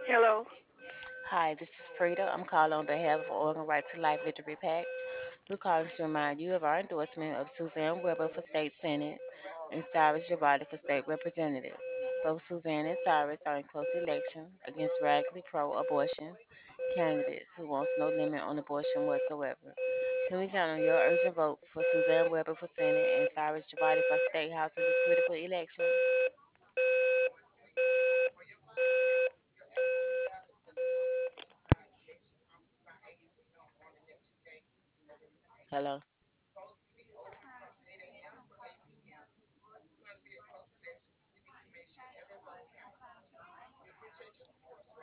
Hello. Hi, this is Frida. I'm calling on behalf of Oregon Right to Life Victory PAC. We're calling to remind you of our endorsement of Suzanne Weber for State Senate and Cyrus Javati for State Representative. Both Suzanne and Cyrus are in close election against radically pro-abortion candidates who wants no limit on abortion whatsoever. Can we count on your urgent vote for Suzanne Weber for Senate and Cyrus Javati for State House in this critical election? Hello.